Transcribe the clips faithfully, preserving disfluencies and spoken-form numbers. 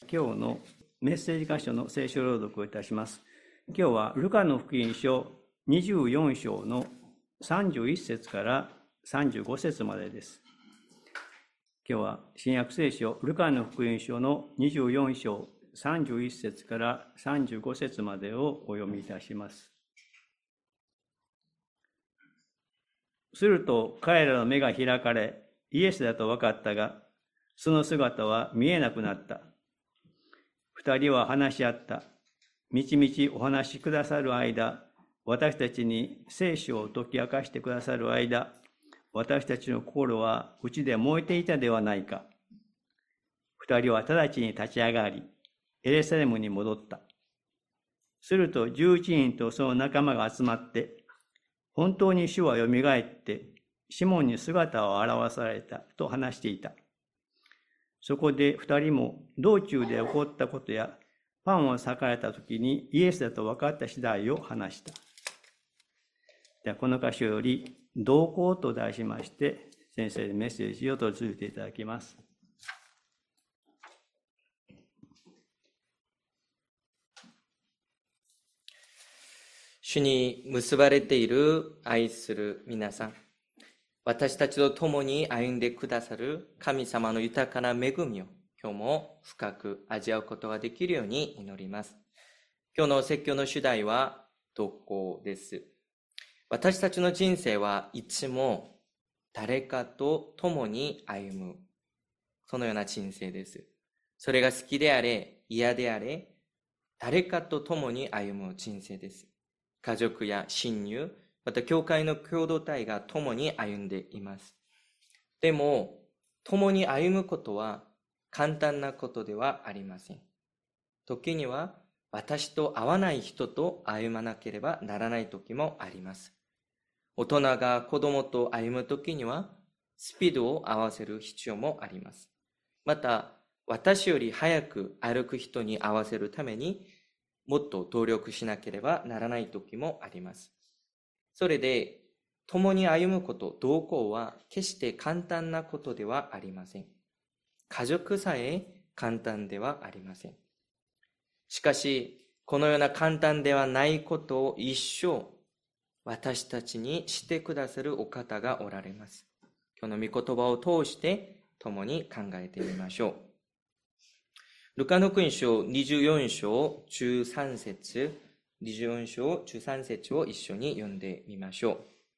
今日のメッセージ箇所の聖書朗読をいたします。今日はルカの福音書にじゅうよん章のさんじゅういち節からさんじゅうご節までです。今日は新約聖書ルカの福音書のにじゅうよん章さんじゅういち節からさんじゅうご節までをお読みいたします。すると彼らの目が開かれ、イエスだと分かったが、その姿は見えなくなった。二人は話し合った。みちみちお話しくださる間、私たちに聖書を解き明かしてくださる間、私たちの心は内で燃えていたではないか。二人は直ちに立ち上がり、エルサレムに戻った。すると十一人とその仲間が集まって、本当に主はよみがえって、シモンに姿を現されたと話していた。そこで二人も道中で起こったことや、パンを裂かれた時にイエスだと分かった次第を話した。ではこの箇所より、同行と題しまして、先生にメッセージを続けていただきます。 主に結ばれている愛する皆さん、私たちと共に歩んでくださる神様の豊かな恵みを今日も深く味わうことができるように祈ります。今日の説教の主題は同行です。私たちの人生はいつも誰かと共に歩む、そのような人生です。それが好きであれ嫌であれ、誰かと共に歩む人生です。家族や親友、また教会の共同体が共に歩んでいます。でも、共に歩むことは簡単なことではありません。時には私と合わない人と歩まなければならない時もあります。大人が子供と歩む時にはスピードを合わせる必要もあります。また、私より早く歩く人に合わせるためにもっと努力しなければならない時もあります。それで、共に歩むこと、同行は決して簡単なことではありません。家族さえ簡単ではありません。しかし、このような簡単ではないことを一生私たちにしてくださるお方がおられます。今日の御言葉を通して共に考えてみましょう。ルカの福音書にじゅうよん章じゅうさん節、にじゅうよん章じゅうさん節を一緒に読んでみましょ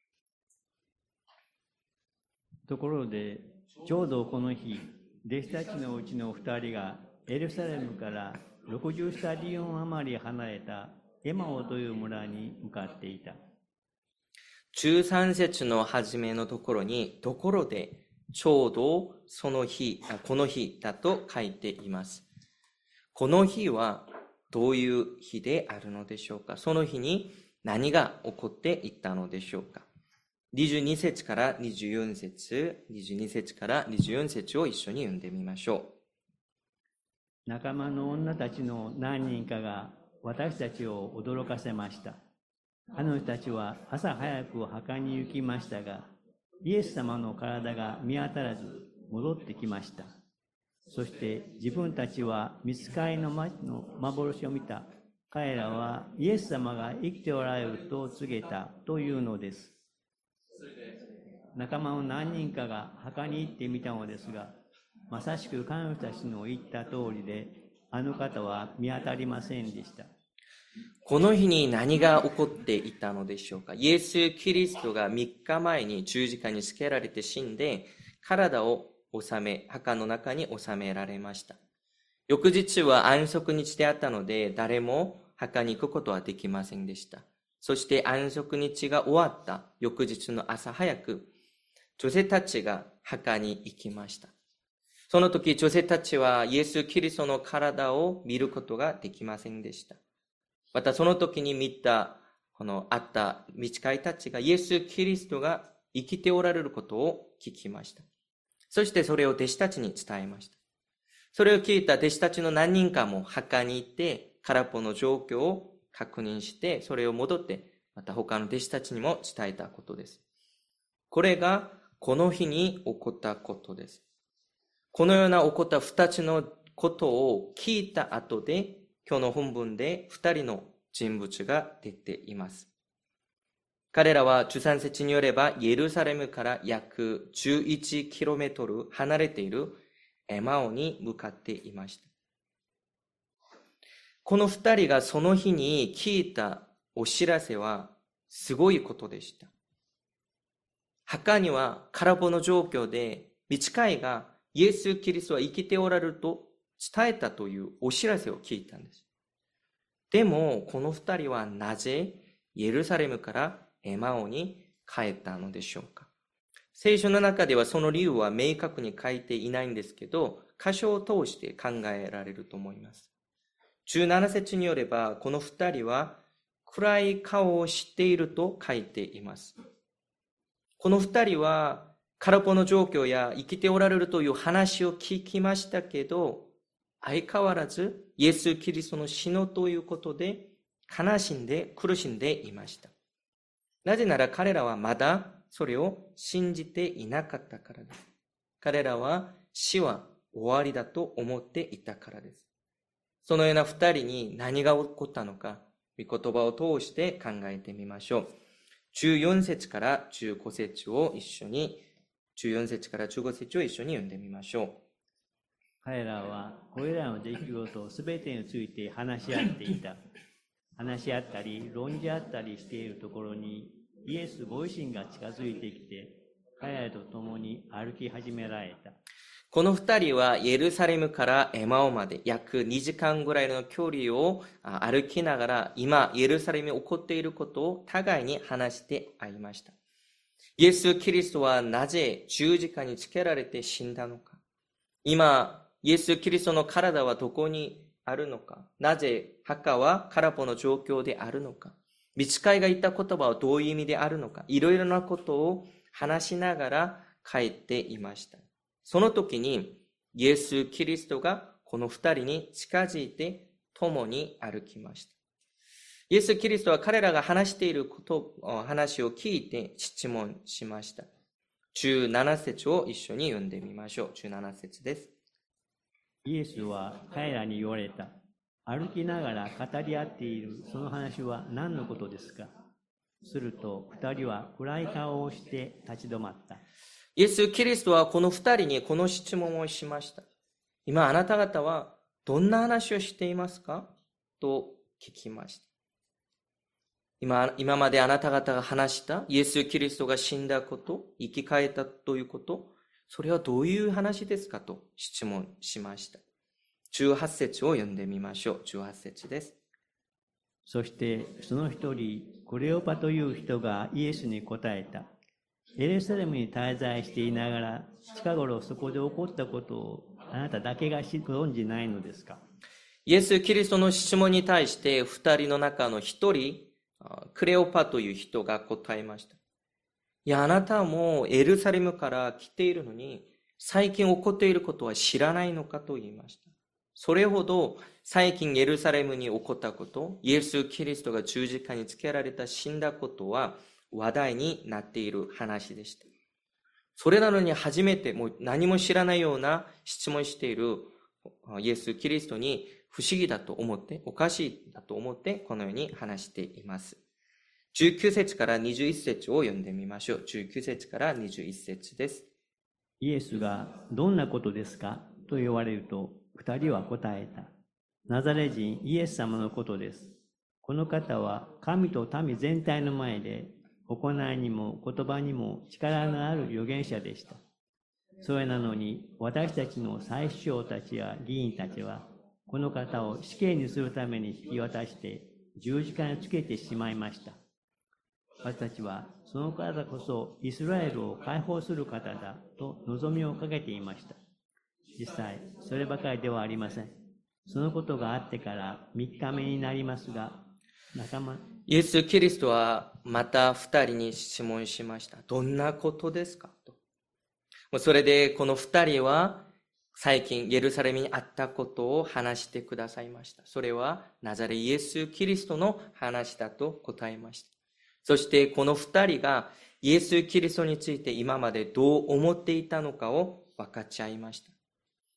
う。ところで、ちょうどこの日、弟子たちのうちの二人がエルサレムからろくじゅうスタディオン余り離れたエマオという村に向かっていた。 じゅうさん節の初めのところに、ところで、ちょうどその日、この日だと書いています。この日はどういう日であるのでしょうか。その日に何が起こっていったのでしょうか。にじゅうに節からにじゅうよん節、にじゅうに節からにじゅうよん節を一緒に読んでみましょう。仲間の女たちの何人かが私たちを驚かせました。あの人たちは朝早く墓に行きましたが、イエス様の体が見当たらず戻ってきました。そして自分たちは御使いの幻を見た。彼らはイエス様が生きておられると告げたというのです。仲間の何人かが墓に行ってみたのですが、まさしく彼女たちの言った通りで、あの方は見当たりませんでした。 この日に何が起こっていたのでしょうか。イエス・キリストがみっかまえに十字架につけられて死んで、体を収め、墓の中に収められました。翌日は安息日であったので、誰も墓に行くことはできませんでした。そして安息日が終わった翌日の朝早く、女性たちが墓に行きました。その時、女性たちはイエス・キリストの体を見ることができませんでした。またその時に見た、このあった御使いたちがイエス・キリストが生きておられることを聞きました。そしてそれを弟子たちに伝えました。それを聞いた弟子たちの何人かも墓に行って空っぽの状況を確認して、それを戻ってまた他の弟子たちにも伝えたことです。これがこの日に起こったことです。このような起こった二つのことを聞いた後で、今日の本文で二人の人物が出ています。彼らはじゅうさん節によれば、エルサレムから約 じゅういちキロメートル 離れているエマオに向かっていました。この二人がその日に聞いたお知らせはすごいことでした。墓には空っぽの状況で、御使いがイエス・キリストは生きておられると伝えたというお知らせを聞いたんです。でも、この二人はなぜエルサレムからエマオに帰ったのでしょうか。聖書の中ではその理由は明確に書いていないんですけど、箇所を通して考えられると思います。じゅうなな節によれば、この二人は暗い顔をしていると書いています。この二人は空っぽの状況や生きておられるという話を聞きましたけど、相変わらずイエス・キリストの死のということで悲しんで苦しんでいました。なぜなら彼らはまだそれを信じていなかったからです。彼らは死は終わりだと思っていたからです。そのような二人に何が起こったのか、御言葉を通して考えてみましょう。じゅうよん節からじゅうご節を一緒に、じゅうよん節からじゅうご節を一緒に読んでみましょう。 彼らはこれらの出来事すべてについて話し合っていた。話し合ったり論じ合ったりしているところに、イエスご自身が近づいてきて、彼らと共に歩き始められた。 この二人はエルサレムからエマオまで約にじかんぐらいの距離を歩きながら、今エルサレムに起こっていることを互いに話してありました。イエス・キリストはなぜ十字架につけられて死んだのか。今イエス・キリストの体はどこにあるのか。なぜ墓は空っぽの状況であるのか。御使いが言った言葉はどういう意味であるのか。いろいろなことを話しながら帰っていました。その時にイエス・キリストがこの二人に近づいて共に歩きました。イエス・キリストは彼らが話していること、話を聞いて質問しました。じゅうなな節を一緒に読んでみましょう。じゅうなな節です。 イエスは彼らに言われた。歩きながら語り合っているその話は何のことですか。すると二人は暗い顔をして立ち止まった。 イエス・キリストはこの二人にこの質問をしました。今あなた方はどんな話をしていますかと聞きました。今、今まであなた方が話したイエス・キリストが死んだこと、生き返ったということ、それはどういう話ですかと質問しました。じゅうはち節を読んでみましょう。じゅうはち節です。 そしてその一人、クレオパという人がイエスに答えた。エルサレムに滞在していながら、近頃そこで起こったことをあなただけがご存じないのですか。 イエス・キリストの質問に対して二人の中の一人、クレオパという人が答えました。いや、あなたもエルサレムから来ているのに、最近起こっていることは知らないのかと言いました。それほど最近エルサレムに起こったこと、イエス・キリストが十字架につけられた死んだことは話題になっている話でした。それなのに初めてもう何も知らないような質問しているイエス・キリストに不思議だと思って、おかしいだと思ってこのように話しています。じゅうきゅう節からにじゅういち節を読んでみましょう。じゅうきゅう節からにじゅういち節です。 イエスがどんなことですかと言われると、二人は答えた。ナザレ人イエス様のことです。この方は神と民全体の前で行いにも言葉にも力のある預言者でした。それなのに私たちの祭司長たちや議員たちはこの方を死刑にするために引き渡して十字架につけてしまいました。私たちはその方こそイスラエルを解放する方だと望みをかけていました。実際そればかりではありません。そのことがあってからみっかめになりますが、仲間イエス・キリストはまた二人に質問しました。どんなことですかと。それでこの二人は最近エルサレムにあったことを話してくださいました。それはナザレイエス・キリストの話だと答えました。そしてこの二人がイエス・キリストについて今までどう思っていたのかを分かち合いました。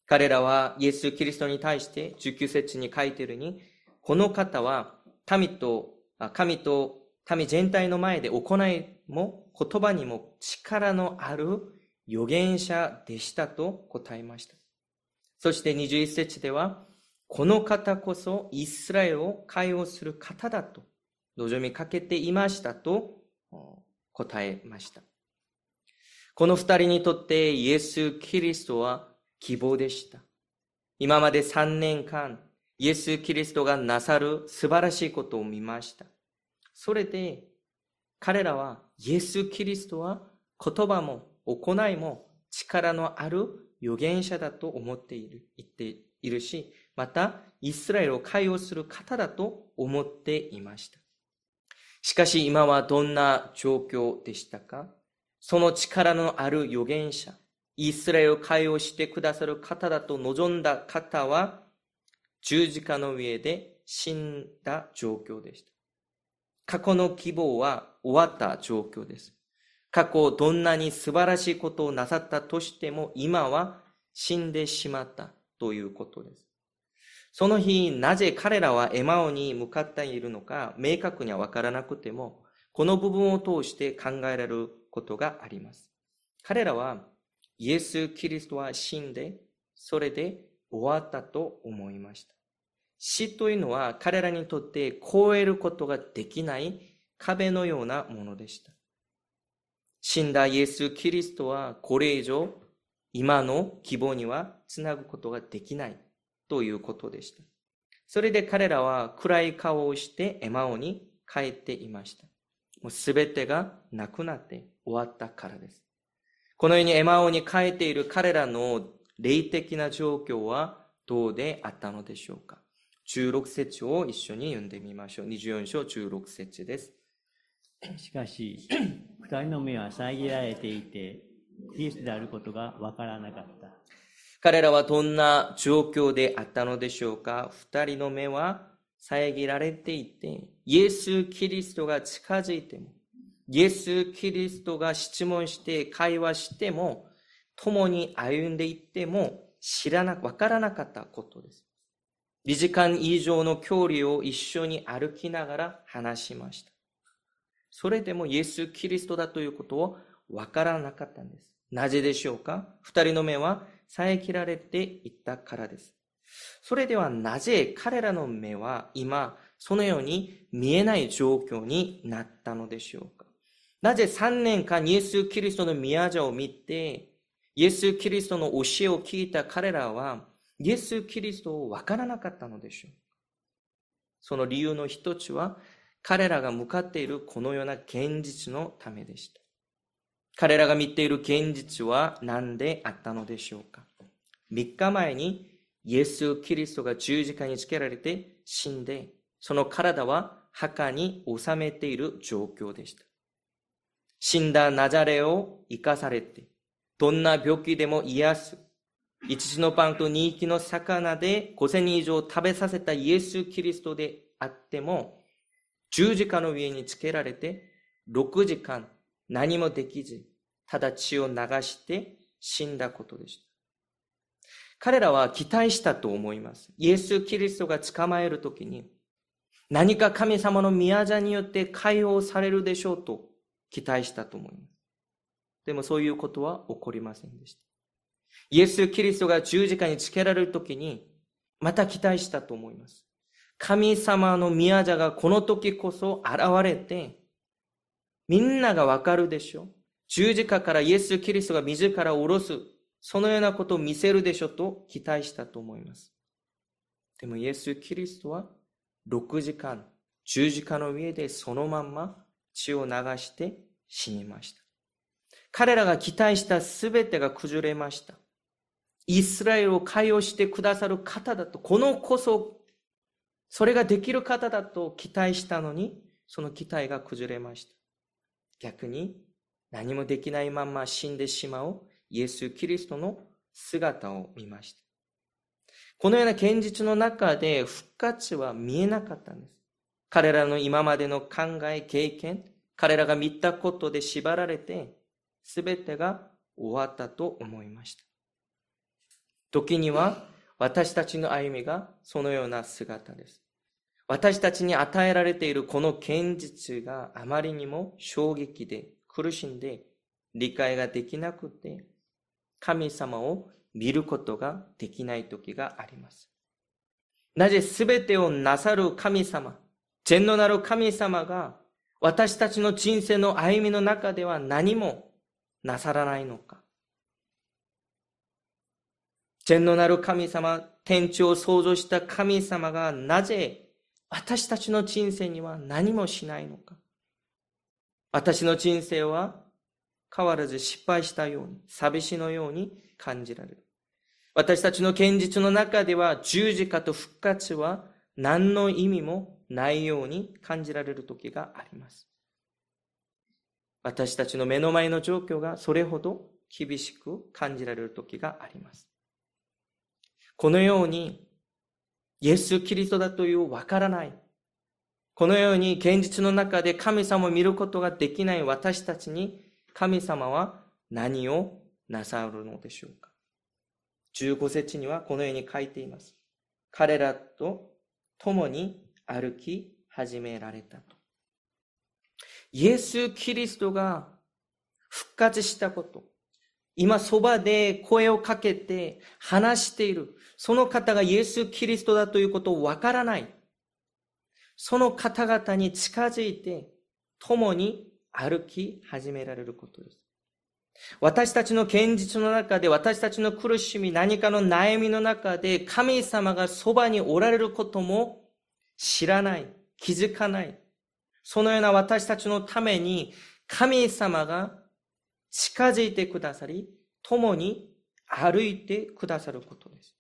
彼らはイエス・キリストに対してじゅうきゅう節に書いているように、この方は民と、神と民全体の前で行いも言葉にも力のある預言者でしたと答えました。そしてにじゅういち節では、この方こそイスラエルを解放する方だと望みかけていましたと答えました。この二人にとってイエス・キリストは希望でした。今までさんねんかん、イエス・キリストがなさる素晴らしいことを見ました。それで彼らはイエス・キリストは言葉も行いも力のある預言者だと思っている、言っているし、またイスラエルを解放する方だと思っていました。しかし今はどんな状況でしたか？その力のある預言者、イスラエルを解放してくださる方だと望んだ方は十字架の上で死んだ状況でした。過去の希望は終わった状況です。過去どんなに素晴らしいことをなさったとしても今は死んでしまったということです。その日なぜ彼らはエマオに向かっているのか明確には分からなくても、この部分を通して考えられることがあります。彼らはイエス・キリストは死んでそれで終わったと思いました。死というのは彼らにとって越えることができない壁のようなものでした。死んだイエス・キリストはこれ以上今の希望にはつなぐことができないということでした。それで彼らは暗い顔をしてエマオに帰っていました。もうすべてがなくなって終わったからです。このようにエマオに帰っている彼らの霊的な状況はどうであったのでしょうか。じゅうろく節を一緒に読んでみましょう。にじゅうよん章じゅうろく節です。 しかし、二人の目は遮られていて、キリストであることがわからなかった。 彼らはどんな状況であったのでしょうか。二人の目は遮られていて、イエス・キリストが近づいても、イエス・キリストが質問して会話しても、共に歩んでいっても知らな、わからなかったことです。にじかん以上の距離を一緒に歩きながら話しました。それでもイエス・キリストだということをわからなかったんです。なぜでしょうか。二人の目は遮られていったからです。それではなぜ彼らの目は今そのように見えない状況になったのでしょうか。なぜさんねんかんイエス・キリストの宮座を見て、イエス・キリストの教えを聞いた彼らはイエス・キリストをわからなかったのでしょう。その理由の一つは彼らが向かっているこのような現実のためでした。彼らが見ている現実は何であったのでしょうか。みっかまえにイエス・キリストが十字架につけられて死んで、その体は墓に収めている状況でした。死んだナザレを生かされて、どんな病気でも癒す、一日のパンと二匹の魚でごせんにん以上食べさせたイエス・キリストであっても、十字架の上につけられてろくじかん何もできず、ただ血を流して死んだことでした。彼らは期待したと思います。イエス・キリストが捕まえるときに、何か神様の宮座によって解放されるでしょうと期待したと思います。でもそういうことは起こりませんでした。イエス・キリストが十字架につけられるときに、また期待したと思います。神様の宮座がこの時こそ現れて、みんながわかるでしょう。十字架からイエス・キリストが自ら下ろす、そのようなことを見せるでしょうと期待したと思います。でもイエス・キリストはろくじかん十字架の上でそのまんま血を流して死にました。彼らが期待したすべてが崩れました。イスラエルを解放してくださる方だと、このこそそれができる方だと期待したのに、その期待が崩れました。逆に何もできないまま死んでしまうイエス・キリストの姿を見ました。このような現実の中で復活は見えなかったんです。彼らの今までの考え、経験、彼らが見たことで縛られて、すべてが終わったと思いました。 時には私たちの歩みがそのような姿です。私たちに与えられているこの現実があまりにも衝撃で苦しんで理解ができなくて、神様を見ることができない時があります。なぜすべてをなさる神様、全能なる神様が私たちの人生の歩みの中では何もなさらないのか。全能なる神様、天地を創造した神様がなぜ私たちの人生には何もしないのか。私の人生は変わらず失敗したように、寂しのように感じられる。私たちの現実の中では十字架と復活は何の意味もないように感じられる時があります。私たちの目の前の状況がそれほど厳しく感じられる時があります。このようにイエス・キリストだというわからない、このように現実の中で神様を見ることができない私たちに神様は何をなさるのでしょうか。じゅうご節にはこのように書いています。彼らと共に歩き始められたと。イエス・キリストが復活したこと、今そばで声をかけて話している、その方がイエス・キリストだということをわからない、その方々に近づいて共に歩き始められることです。私たちの現実の中で、私たちの苦しみ、何かの悩みの中で神様がそばにおられることも知らない、気づかない。そのような私たちのために神様が近づいてくださり、共に歩いてくださることです。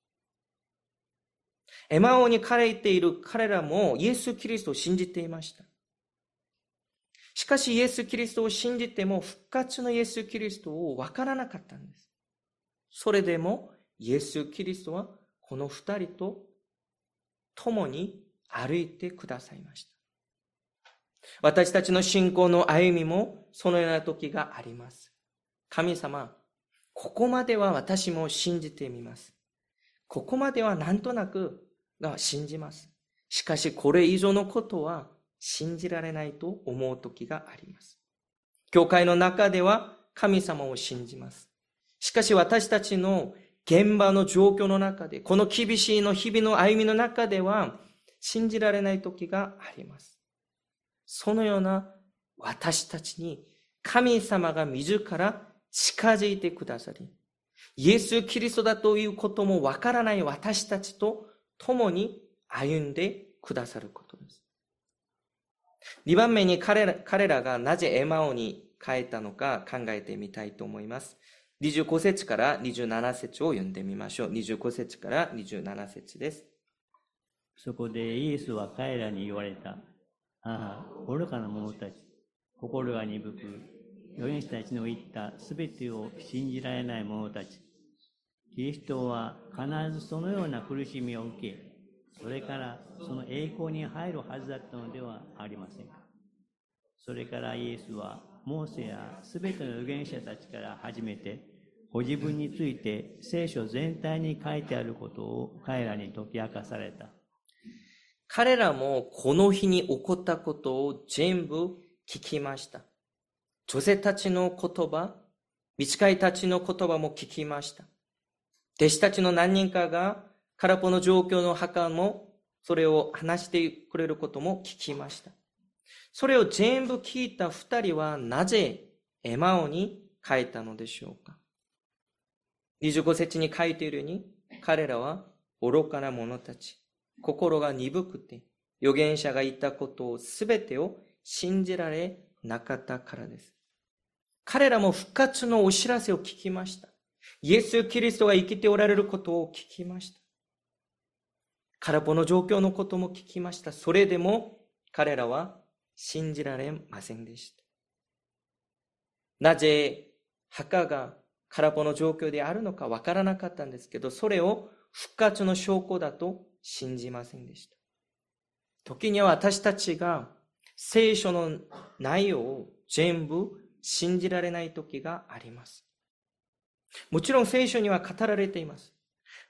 エマオに帰っている彼らもイエス・キリストを信じていました。しかしイエス・キリストを信じても復活のイエス・キリストを分からなかったんです。それでもイエス・キリストはこの二人と共に歩いてくださいました。私たちの信仰の歩みもそのような時があります。神様、ここまでは私も信じてみます。ここまではなんとなくが信じます。しかしこれ以上のことは信じられないと思う時があります。教会の中では神様を信じます。しかし私たちの現場の状況の中で、この厳しいの日々の歩みの中では信じられない時があります。そのような私たちに神様が自ら近づいてくださり、イエス・キリストだということもわからない私たちと共に歩んでくださることです。にばんめに彼ら、彼らがなぜエマオに帰ったのか考えてみたいと思います。にじゅうご節からにじゅうなな節を読んでみましょう。にじゅうご節からにじゅうなな節です。 そこでイエスは彼らに言われた。ああ、愚かな者たち、心が鈍く、預言者たちの言ったすべてを信じられない者たち。キリストは必ずそのような苦しみを受け、それからその栄光に入るはずだったのではありませんか。それからイエスはモーセやすべての預言者たちから始めて、ご自分について聖書全体に書いてあることを彼らに解き明かされた。 彼らもこの日に起こったことを全部聞きました。女性たちの言葉、御使いたちの言葉も聞きました。弟子たちの何人かが空っぽの状況の墓もそれを話してくれることも聞きました。それを全部聞いた二人はなぜエマオに帰ったのでしょうか。にじゅうご節に書いているように、彼らは愚かな者たち、心が鈍くて預言者が言ったことをすべてを信じられなかったからです。彼らも復活のお知らせを聞きました。イエス・キリストが生きておられることを聞きました。空っぽの状況のことも聞きました。それでも彼らは信じられませんでした。なぜ墓が空っぽの状況であるのかわからなかったんですけど、それを復活の証拠だと信じませんでした。時には私たちが聖書の内容を全部信じられない時があります。もちろん聖書には語られています。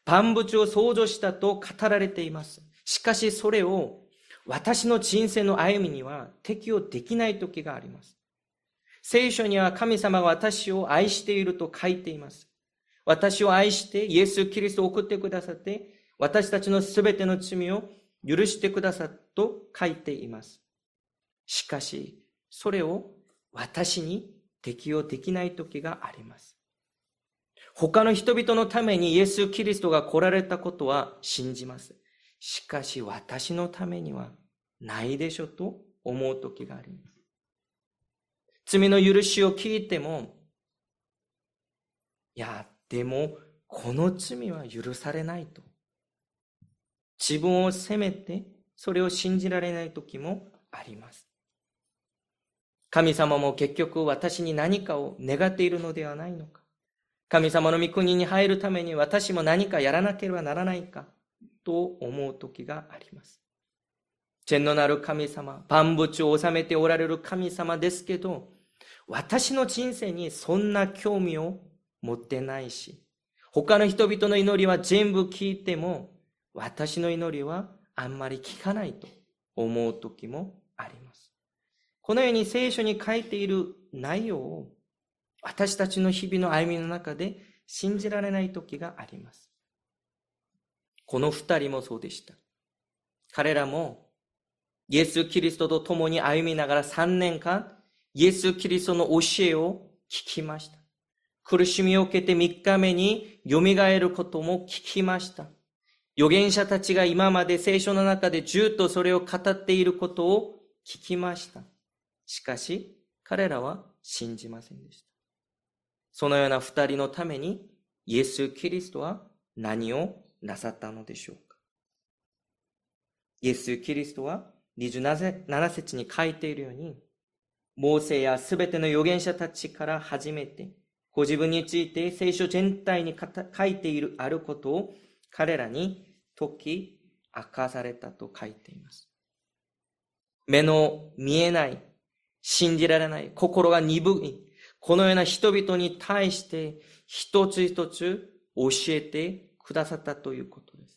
万物を創造したと語られています。しかしそれを私の人生の歩みには適用できない時があります。聖書には神様が私を愛していると書いています。私を愛してイエス・キリストを送ってくださって、私たちのすべての罪を許してくださったと書いています。しかし、それを私に適用できない時があります。他の人々のためにイエス・キリストが来られたことは信じます。しかし私のためにはないでしょと思う時があります。罪の許しを聞いても、いや、でもこの罪は許されないと。自分を責めてそれを信じられない時もあります。神様も結局私に何かを願っているのではないのか。神様の御国に入るために私も何かやらなければならないかと思う時があります。天のなる神様、万物を治めておられる神様ですけど、私の人生にそんな興味を持ってないし、他の人々の祈りは全部聞いても、私の祈りはあんまり聞かないと思う時もあります。このように聖書に書いている内容を私たちの日々の歩みの中で信じられない時があります。この二人もそうでした。彼らもイエス・キリストと共に歩みながらさんねんかんイエス・キリストの教えを聞きました。苦しみを受けてみっかめによみがえることも聞きました。預言者たちが今まで聖書の中でずっとそれを語っていることを聞きました。しかし彼らは信じませんでした。そのような二人のためにイエス・キリストは何をなさったのでしょうか。イエス・キリストはにじゅうなな節に書いているように、モーセやすべての預言者たちから始めて、ご自分について聖書全体に書いているあることを彼らに解き明かされたと書いています。目の見えない、信じられない、心が鈍い、このような人々に対して一つ一つ教えてくださったということです。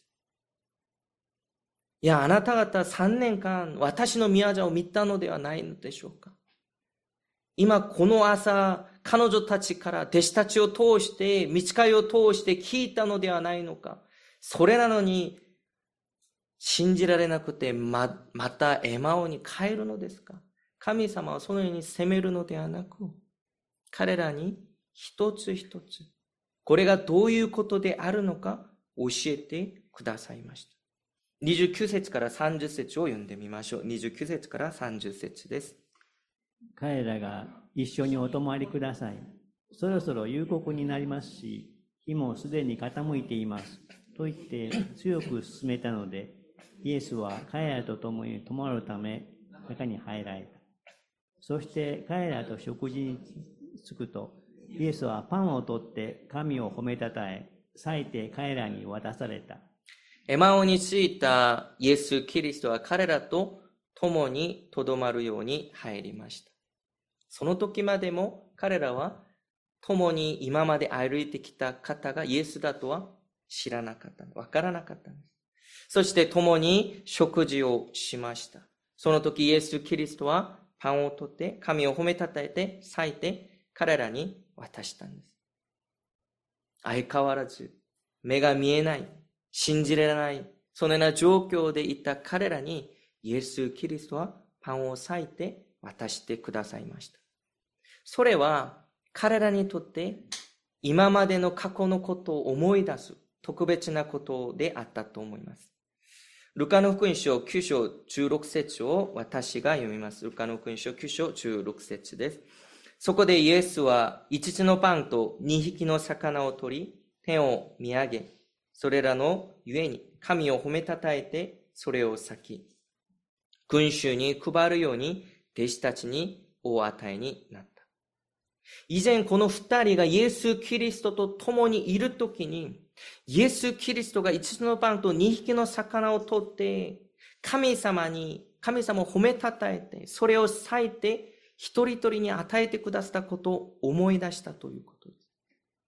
いや、あなた方さんねんかん私の御業を見たのではないのでしょうか。今この朝、彼女たちから弟子たちを通して、道会を通して聞いたのではないのか。それなのに信じられなくて ま, またエマオに帰るのですか。神様はそのように責めるのではなく、彼らに一つ一つこれがどういうことであるのか教えてくださいました。にじゅうきゅう節からさんじゅう節を読んでみましょう。にじゅうきゅう節からさんじゅう節です。 彼らが一緒にお泊まりください。そろそろ夕刻になりますし、日もすでに傾いています。と言って強く勧めたので、イエスは彼らと共に泊まるため中に入られた。そして彼らと食事に着くと、イエスはパンを取って神を褒めたたえ、裂いて彼らに渡された。 エマオに着いたイエス・キリストは彼らと共にとどまるように入りました。その時までも彼らは共に今まで歩いてきた方がイエスだとは知らなかった、わからなかったんです。そして共に食事をしました。その時イエス・キリストはパンを取って神を褒めたたえて裂いて彼らに渡したんです。相変わらず目が見えない、信じられない、そのような状況でいた彼らにイエス・キリストはパンを裂いて渡してくださいました。それは彼らにとって今までの過去のことを思い出す特別なことであったと思います。ルカの福音書きゅう章じゅうろく節を私が読みます。ルカの福音書きゅう章じゅうろく節です。そこでイエスはいつつのパンとにひきの魚を取り、天を見上げ、それらのゆえに神を褒めたたえてそれを裂き、群衆に配るように弟子たちにお与えになった。以前この二人がイエス・キリストと共にいるときに、イエス・キリストが五つのパンと二匹の魚を取って神様に神様を褒めたたえてそれを裂いて一人一人に与えてくださったことを思い出したということです。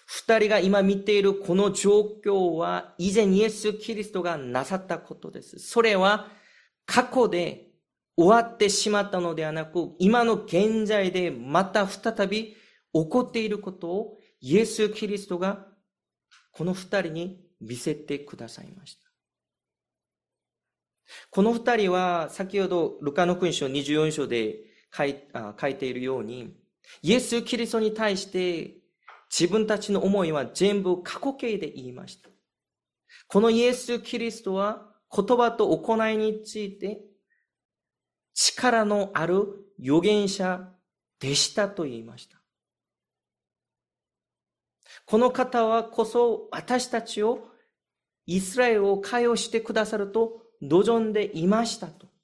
二人が今見ているこの状況は以前イエス・キリストがなさったことです。それは過去で終わってしまったのではなく、今の現在でまた再び起こっていることをイエス・キリストがこの二人に見せてくださいました。この二人は先ほどルカの福音書にじゅうよん章で書い、書いているように、イエス・キリストに対して自分たちの思いは全部過去形で言いました。このイエス・キリストは言葉と行いについて力のある預言者でしたと言いました。この方はこそ私たちをイスラエルを解放してくださると望んでいましたと。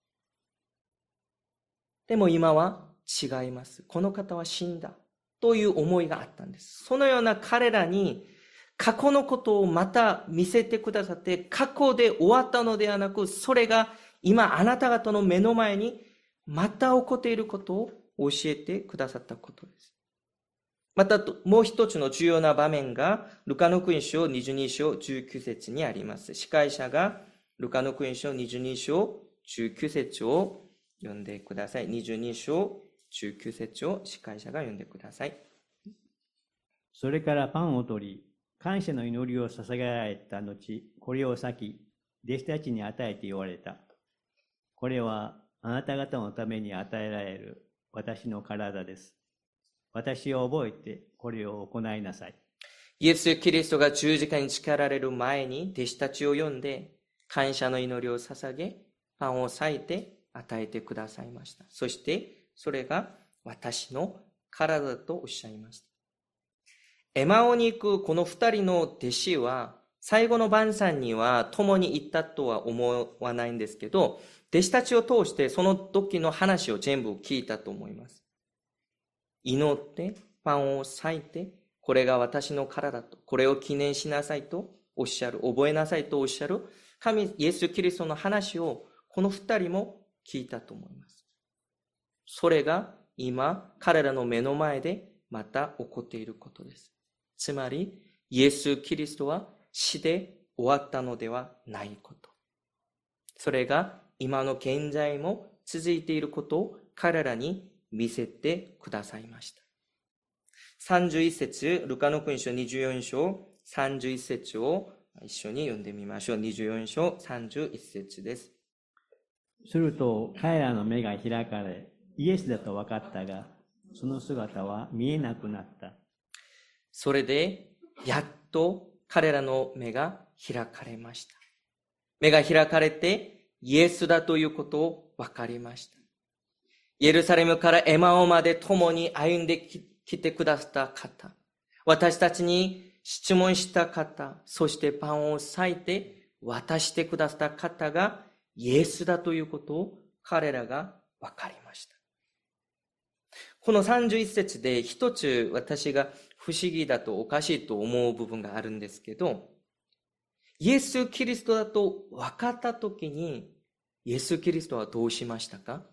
でも今は違います。この方は死んだという思いがあったんです。そのような彼らに過去のことをまた見せてくださって、過去で終わったのではなく、それが今あなた方の目の前にまた起こっていることを教えてくださったことです。またもう一つの重要な場面がルカの福音書にじゅうに章じゅうきゅう節にあります。司会者がルカの福音書にじゅうに章じゅうきゅう節を読んでください。にじゅうに章じゅうきゅう節を司会者が読んでください。 それからパンを取り、感謝の祈りを捧げられた後、これを裂き、弟子たちに与えて言われた。これはあなた方のために与えられる私の体です。私を覚えてこれを行いなさい。 イエス・キリストが十字架につけられる前に弟子たちを呼んで感謝の祈りを捧げ、パンを裂いて与えてくださいました。そしてそれが私の体だとおっしゃいました。エマオに行くこの二人の弟子は最後の晩餐には共に行ったとは思わないんですけど、弟子たちを通してその時の話を全部聞いたと思います。祈ってパンを裂いて、これが私の体と、これを記念しなさいとおっしゃる、覚えなさいとおっしゃる神イエス・キリストの話をこの二人も聞いたと思います。それが今彼らの目の前でまた起こっていることです。つまりイエス・キリストは死で終わったのではないこと。それが今の現在も続いていることを彼らに見せてくださいました。さんじゅういち節、ルカの福音書にじゅうよん章さんじゅういち節を一緒に読んでみましょう。にじゅうよん章さんじゅういち節です。 すると彼らの目が開かれ、イエスだと分かったが、その姿は見えなくなった。 それでやっと彼らの目が開かれました。目が開かれてイエスだということを分かりました。エルサレムからエマオまで共に歩んできてくださった方、私たちに質問した方、そしてパンを裂いて渡してくださった方がイエスだということを彼らが分かりました。このさんじゅういち節で一つ私が不思議だとおかしいと思う部分があるんですけど、イエス・キリストだと分かったときにイエス・キリストはどうしましたか？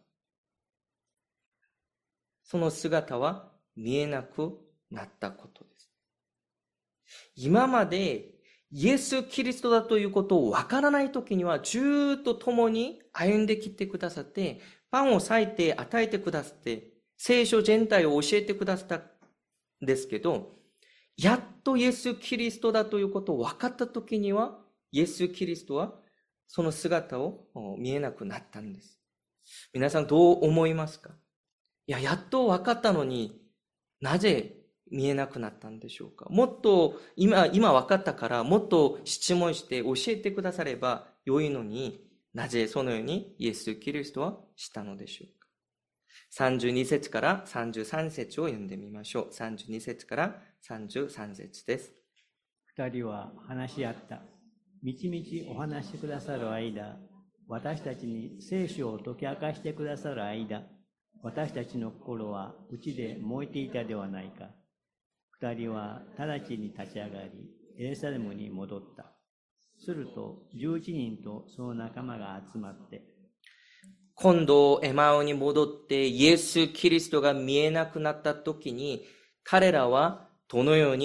その姿は見えなくなったことです。今までイエス・キリストだということをわからないときにはずっと共に歩んできてくださって、パンを裂いて与えてくださって、聖書全体を教えてくださったんですけど、やっとイエス・キリストだということを分かったときには、イエス・キリストはその姿を見えなくなったんです。皆さんどう思いますか？いや、やっと分かったのになぜ見えなくなったんでしょうか？もっと今、今分かったからもっと質問して教えてくだされば良いのに、なぜそのようにイエス・キリストはしたのでしょうか？さんじゅうに節からさんじゅうさん節を読んでみましょう。さんじゅうに節からさんじゅうさん節です。 二人は話し合った。みちみちお話してくださる間、私たちに聖書を解き明かしてくださる間、私たちの心は内で燃えていたではないか。二人は直ちに立ち上がり、エルサレムに戻った。するとじゅういちにんとその仲間が集まって、 今度エマオに戻ってイエス・キリストが見えなくなった時に、彼らはどのように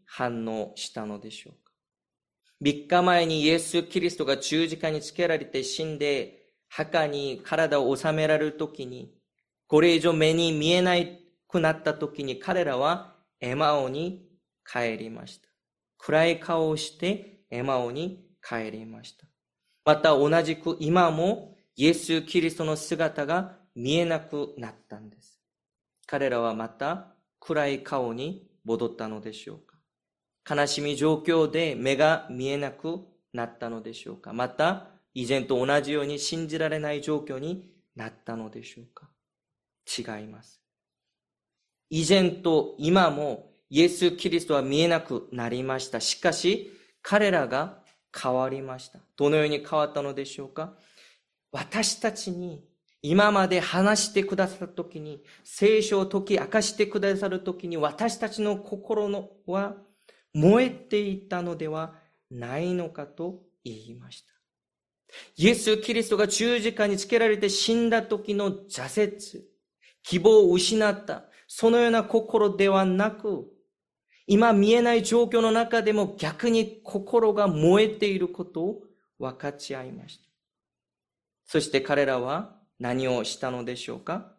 反応したのでしょうか。三日前にイエス・キリストが十字架につけられて死んで墓に体を収められるときに、これ以上目に見えなくなったときに彼らはエマオに帰りました。暗い顔をしてエマオに帰りました。また同じく今もイエス・キリストの姿が見えなくなったんです。彼らはまた暗い顔に戻ったのでしょうか。悲しみ状況で目が見えなくなったのでしょうか。また以前と同じように信じられない状況になったのでしょうか。違います。以前と今もイエス・キリストは見えなくなりました。しかし彼らが変わりました。どのように変わったのでしょうか。私たちに今まで話してくださったときに、聖書を解き明かしてくださるときに、私たちの心のは燃えていたのではないのかと言いました。イエス・キリストが十字架につけられて死んだ時の挫折、希望を失った、そのような心ではなく、今見えない状況の中でも逆に心が燃えていることを分かち合いました。そして彼らは何をしたのでしょうか。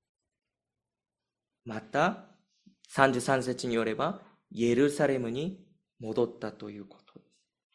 またさんじゅうさん節によればエルサレムに戻ったということです。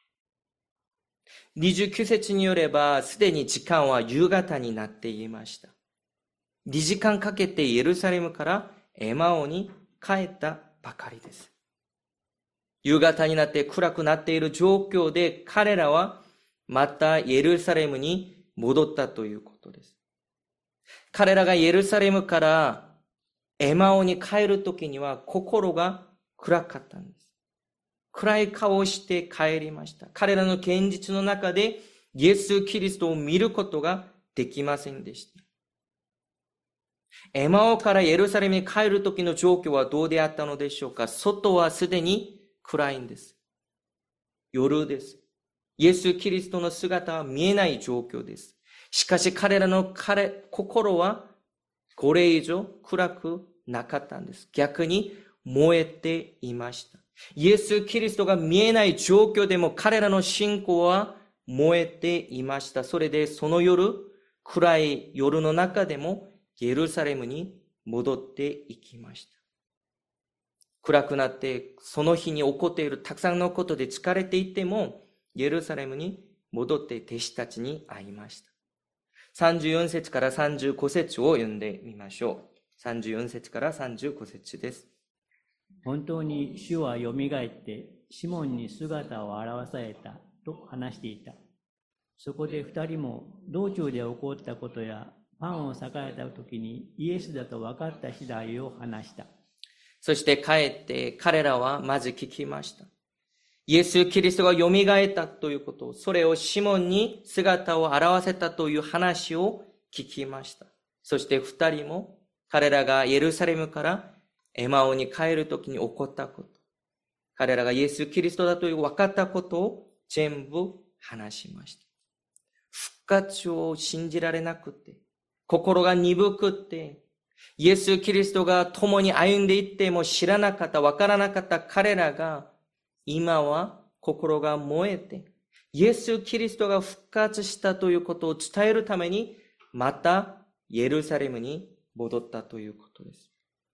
にじゅうきゅう節によればすでに時間は夕方になっていました。にじかんかけてエルサレムからエマオに帰ったばかりです。夕方になって暗くなっている状況で彼らはまたエルサレムに戻ったということです。彼らがエルサレムからエマオに帰るときには心が暗かったんです。暗い顔をして帰りました。彼らの現実の中でイエス・キリストを見ることができませんでした。エマオからエルサレムに帰るときの状況はどうであったのでしょうか。外はすでに暗いんです。夜です。イエス・キリストの姿は見えない状況です。しかし彼らの彼心はこれ以上暗くなかったんです。逆に燃えていました。イエス・キリストが見えない状況でも彼らの信仰は燃えていました。それでその夜、暗い夜の中でもエルサレムに戻っていきました。暗くなってその日に起こっているたくさんのことで疲れていてもエルサレムに戻って弟子たちに会いました。さんじゅうよん節からさんじゅうご節を読んでみましょう。さんじゅうよん節からさんじゅうご節です。 本当に主はよみがえってシモンに姿を現されたと話していた。そこで二人も道中で起こったことやパンを裂かれた時にイエスだと分かった次第を話した。 そして帰って彼らはまず聞きました。イエス・キリストがよみがえったということ、それをシモンに姿を現せたという話を聞きました。そして二人も彼らがエルサレムからエマオに帰るときに起こったこと、彼らがイエス・キリストだという分かったことを全部話しました。復活を信じられなくて、心が鈍くて、イエス・キリストが共に歩んでいっても知らなかった、分からなかった彼らが、今は心が燃えて、イエス・キリストが復活したということを伝えるために、またエルサレムに戻ったということです。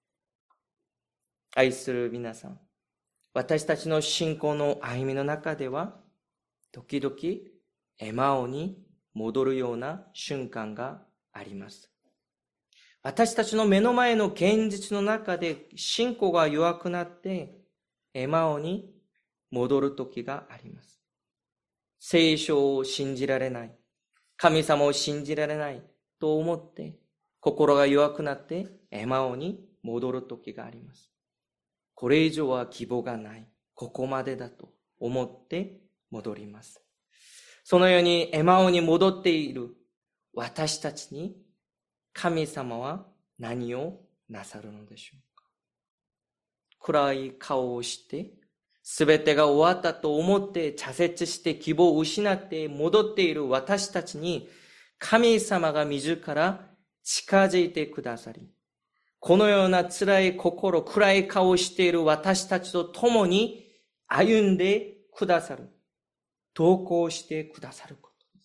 愛する皆さん、私たちの信仰の歩みの中では、時々エマオに戻るような瞬間があります。私たちの目の前の現実の中で信仰が弱くなってエマオに戻る時があります。聖書を信じられない、神様を信じられないと思って心が弱くなってエマオに戻る時があります。これ以上は希望がない、ここまでだと思って戻ります。そのようにエマオに戻っている私たちに神様は何をなさるのでしょうか。暗い顔をしてすべてが終わったと思って挫折して希望を失って戻っている私たちに神様が自ら近づいてくださり、このような辛い心、暗い顔をしている私たちと共に歩んでくださる。同行してくださることです。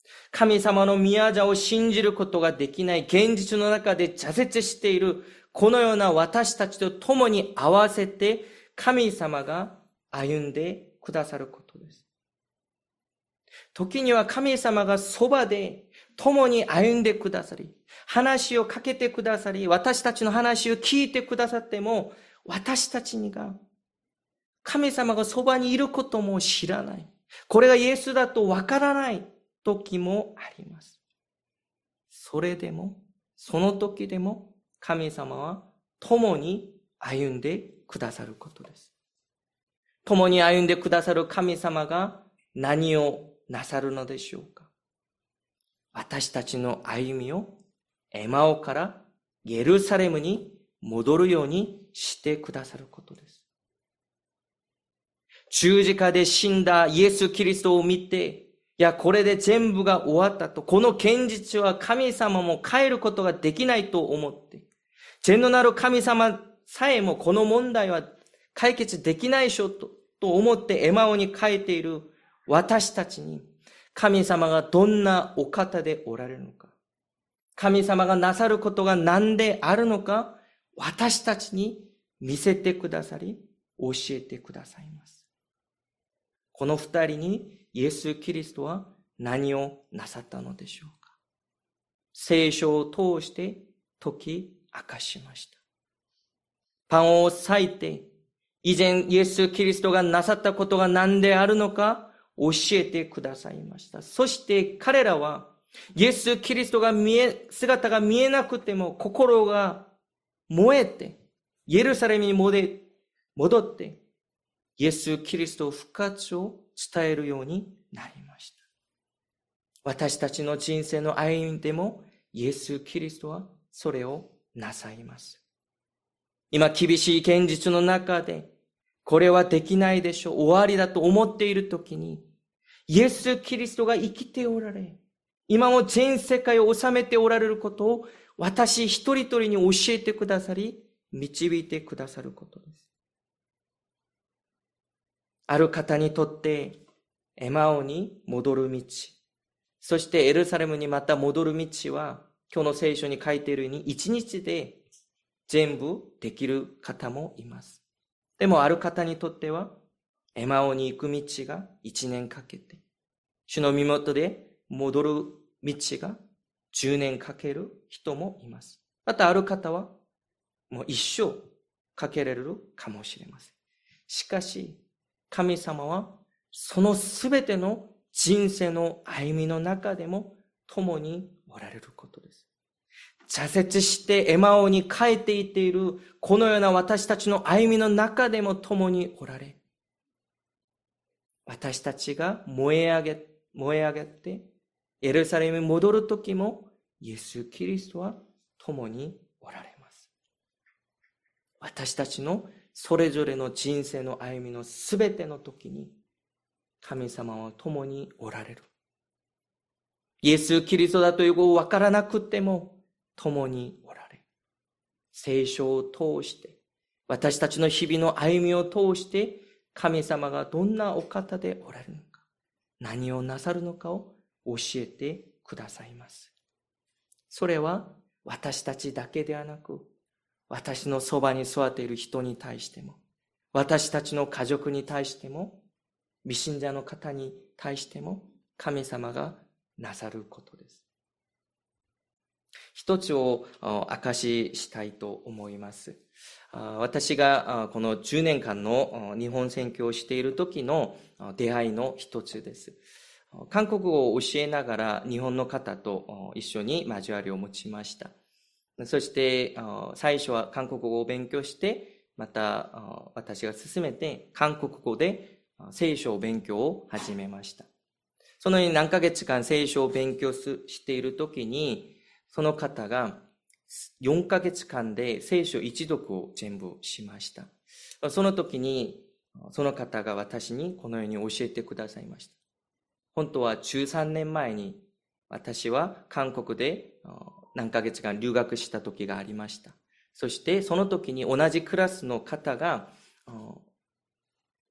神様の宮座を信じることができない現実の中で挫折しているこのような私たちと共に合わせて神様が歩んでくださることです。時には神様がそばで共に歩んでくださり、話をかけてくださり、私たちの話を聞いてくださっても、私たちにが神様がそばにいることも知らない。これがイエスだとわからない時もあります。それでも、その時でも神様は共に歩んでくださることです。共に歩んでくださる神様が何をなさるのでしょうか。私たちの歩みをエマオからエルサレムに戻るようにしてくださることです。十字架で死んだイエス・キリストを見て、いや、これで全部が終わったと、この現実は神様も変えることができないと思って、善のなる神様さえもこの問題は解決できないでしょと、と思ってエマオに帰っている私たちに、神様がどんなお方でおられるのか、神様がなさることが何であるのか、私たちに見せてくださり、教えてくださいます。この二人にイエス・キリストは何をなさったのでしょうか。聖書を通して解き明かしました。パンを裂いて、以前イエス・キリストがなさったことが何であるのか教えてくださいました。そして彼らはイエス・キリストが見え、姿が見えなくても心が燃えて、イエルサレムに戻って、イエス・キリスト復活を伝えるようになりました。私たちの人生の歩みでもイエス・キリストはそれをなさいます。今厳しい現実の中で、これはできないでしょう、終わりだと思っているときに、イエス・キリストが生きておられ、今も全世界を治めておられることを私一人一人に教えてくださり、導いてくださることです。ある方にとってエマオに戻る道、そしてエルサレムにまた戻る道は、今日の聖書に書いているように一日で全部できる方もいます。でもある方にとってはエマオに行く道が一年かけて、主の身元で戻る道が十年かける人もいます。またある方はもう一生かけられるかもしれません。しかし神様はそのすべての人生の歩みの中でも共におられることです。挫折してエマオに帰っていっているこのような私たちの歩みの中でも共におられ、私たちが燃え上げ、燃え上げてエルサレムに戻るときもイエス・キリストは共におられます。私たちのそれぞれの人生の歩みのすべての時に神様は共におられる。イエス・キリストだということを分からなくても共におられ、聖書を通して私たちの日々の歩みを通して神様がどんなお方でおられるのか、何をなさるのかを教えてくださいます。それは私たちだけではなく、私のそばに座っている人に対しても、私たちの家族に対しても、未信者の方に対しても神様がなさることです。一つを明かししたいと思います。私がこのじゅうねんかんの日本宣教をしている時の出会いの一つです。韓国語を教えながら日本の方と一緒に交わりを持ちました。そして最初は韓国語を勉強して、また私が進めて韓国語で聖書を勉強を始めました。そのように何ヶ月間聖書を勉強しているときに、その方がよんかげつかんで聖書一読を全部しました。その時にその方が私にこのように教えてくださいました。本当はじゅうさんねんまえに私は韓国で何ヶ月間留学した時がありました。そしてその時に同じクラスの方が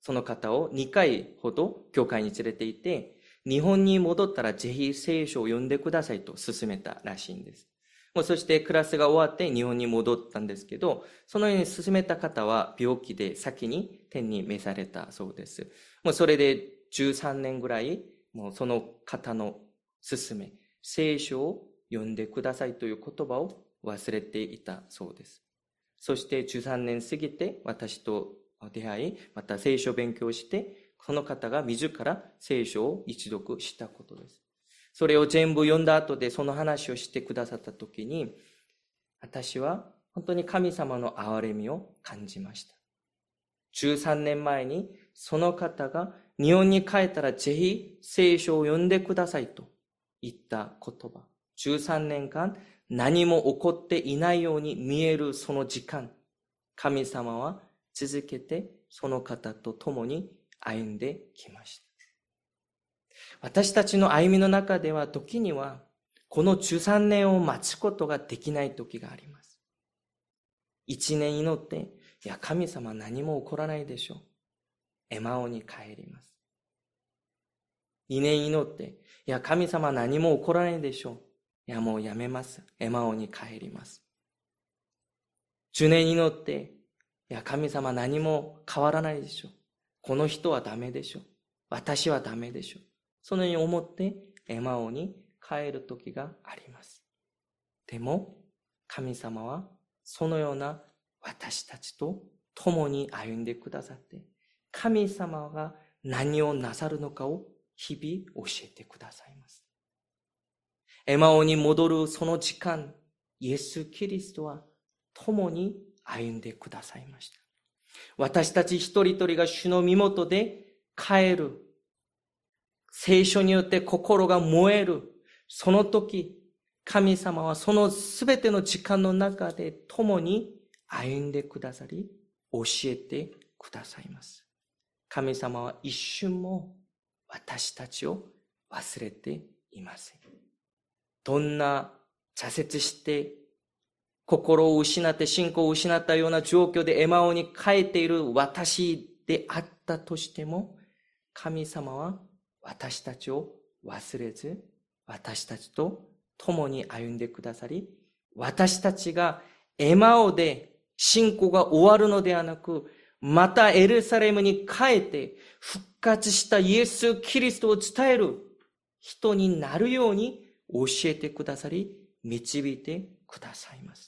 その方をにかいほど教会に連れて行って、日本に戻ったらぜひ聖書を読んでくださいと勧めたらしいんです。もうそしてクラスが終わって日本に戻ったんですけど、そのように勧めた方は病気で先に天に召されたそうです。もうそれでじゅうさんねんぐらい、もうその方の勧め、聖書を読んでくださいという言葉を忘れていたそうです。そしてじゅうさんねん過ぎて私と出会い、また聖書を勉強して、その方が自ら聖書を一読したことです。それを全部読んだ後でその話をしてくださった時に、私は本当に神様の憐れみを感じました。じゅうさんねんまえにその方が日本に帰ったらぜひ聖書を読んでくださいと言った言葉。じゅうさんねんかん何も起こっていないように見えるその時間、神様は続けてその方と共に歩んできました。私たちの歩みの中では時にはこのじゅうさんねんを待つことができない時があります。いちねん祈って、いや神様何も起こらないでしょう。エマオに帰ります。にねん祈って、いや神様何も起こらないでしょう。いやもうやめます。エマオに帰ります。じゅうねん祈って、いや神様何も変わらないでしょう。この人はダメでしょう。私はダメでしょう。そのように思ってエマオに帰る時があります。でも神様はそのような私たちと共に歩んでくださって、神様が何をなさるのかを日々教えてくださいます。エマオに戻るその時間、イエス・キリストは共に歩んでくださいました。私たち一人一人が主の身元で帰る、聖書によって心が燃える、その時、神様はそのすべての時間の中で共に歩んでくださり、教えてくださいます。神様は一瞬も私たちを忘れていません。どんな挫折して、心を失って信仰を失ったような状況でエマオに帰っている私であったとしても、神様は私たちを忘れず、私たちと共に歩んでくださり、私たちがエマオで信仰が終わるのではなく、またエルサレムに帰って復活したイエス・キリストを伝える人になるように教えてくださり、導いてくださいます。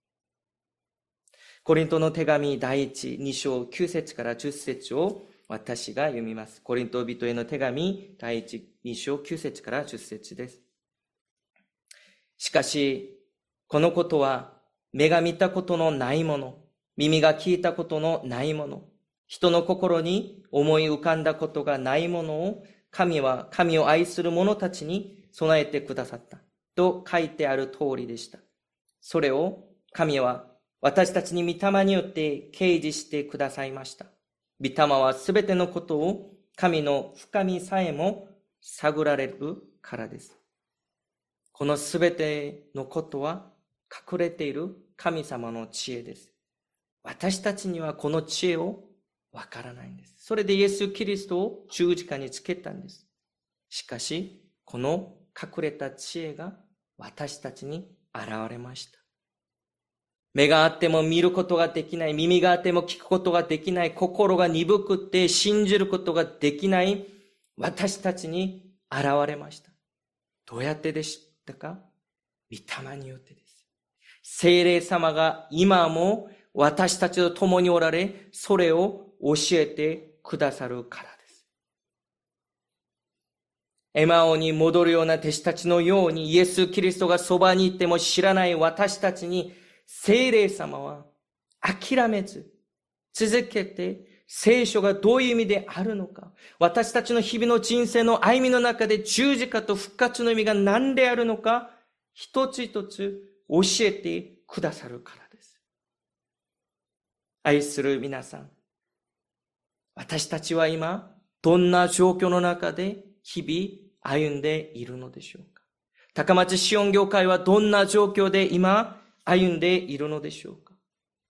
コリントの手紙第一、に章きゅう節からじゅっ節を私が読みます。コリント人への手紙第一、に章きゅう節からじゅっ節です。しかし、このことは目が見たことのないもの、耳が聞いたことのないもの、人の心に思い浮かんだことがないものを神は神を愛する者たちに備えてくださったと書いてある通りでした。それを神は私たちに御霊によって掲示してくださいました。御霊はすべてのことを神の深みさえも探られるからです。このすべてのことは隠れている神様の知恵です。私たちにはこの知恵をわからないんです。それでイエス・キリストを十字架につけたんです。しかし、この隠れた知恵が私たちに現れました。目があっても見ることができない、耳があっても聞くことができない、心が鈍くって信じることができない私たちに現れました。どうやってでしたか？御霊によってです。聖霊様が今も私たちと共におられ、それを教えてくださるからです。エマオに戻るような弟子たちのように、イエス・キリストがそばにいても知らない私たちに、聖霊様は諦めず、続けて聖書がどういう意味であるのか、私たちの日々の人生の歩みの中で十字架と復活の意味が何であるのか、一つ一つ教えてくださるからです。愛する皆さん、私たちは今どんな状況の中で日々歩んでいるのでしょうか。高松シオン教会はどんな状況で今歩んでいるのでしょうか。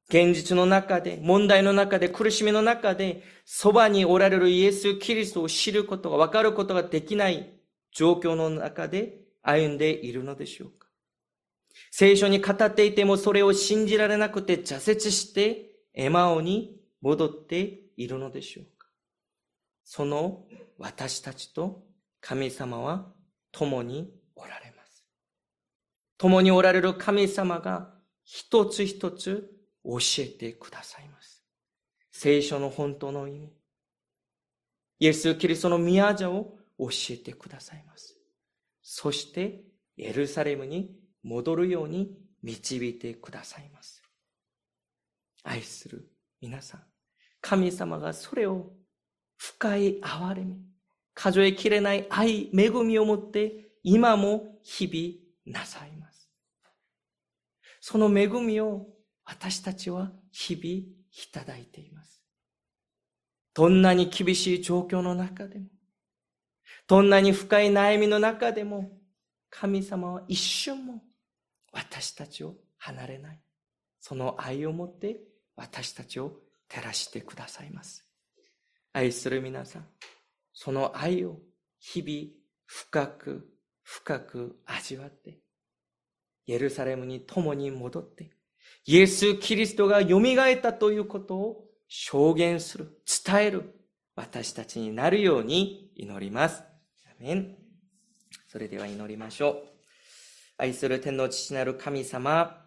現実の中で、問題の中で、苦しみの中で、そばにおられるイエス・キリストを知ることが、分かることができない状況の中で歩んでいるのでしょうか。聖書に語っていてもそれを信じられなくて挫折してエマオに戻っているのでしょうか。その私たちと神様は共におられます。共におられる神様が一つ一つ教えてくださいます。聖書の本当の意味、イエス・キリストの宮座を教えてくださいます。そしてエルサレムに戻るように導いてくださいます。愛する皆さん、神様がそれを深い憐れみ、数えきれない愛、恵みを持って今も日々なさいます。その恵みを私たちは日々いただいています。どんなに厳しい状況の中でも、どんなに深い悩みの中でも、神様は一瞬も私たちを離れない。その愛を持って私たちを照らしてくださいます。愛する皆さん、その愛を日々深く深く味わって、エルサレムに共に戻って、イエス・キリストがよみがえったということを証言する、伝える私たちになるように祈ります。アメン。それでは祈りましょう。愛する天の父なる神様、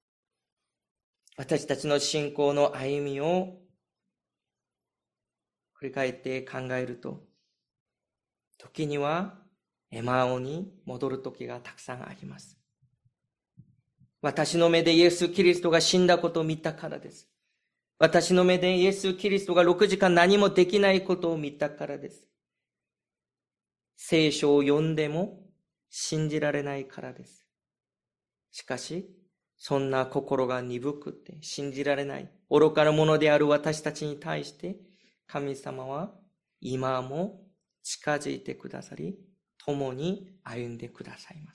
私たちの信仰の歩みを振り返って考えると、時にはエマオに戻る時がたくさんあります。私の目でイエス・キリストが死んだことを見たからです。私の目でイエス・キリストがろくじかん何もできないことを見たからです。聖書を読んでも信じられないからです。しかし、そんな心が鈍くて信じられない愚かなものである私たちに対して、神様は今も近づいてくださり、共に歩んでくださいます。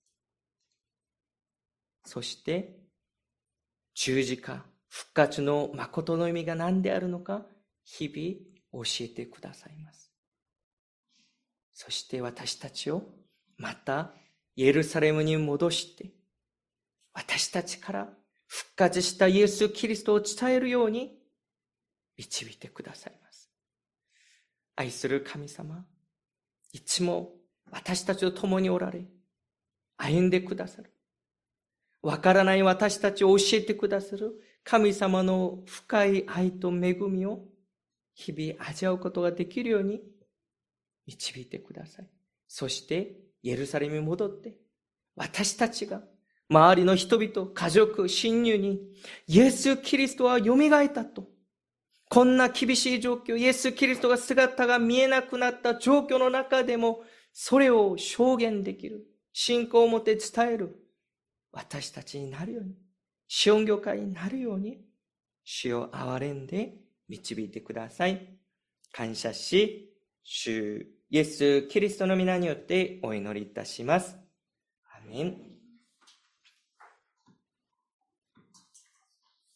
そして、十字架、復活の誠の意味が何であるのか、日々教えてくださいます。そして私たちをまたエルサレムに戻して、私たちから復活したイエス・キリストを伝えるように導いてくださいます。愛する神様、いつも私たちと共におられ、歩んでくださる。わからない私たちを教えてくださる神様の深い愛と恵みを日々味わうことができるように導いてください。そしてエルサレムに戻って、私たちが周りの人々、家族、親友にイエス・キリストはよみがえったと、こんな厳しい状況、イエス・キリストが姿が見えなくなった状況の中でも、それを証言できる、信仰を持って伝える私たちになるように、シオン教会になるように、主を憐れんで導いてください。感謝し、主イエス・キリストの皆によってお祈りいたします。アメン。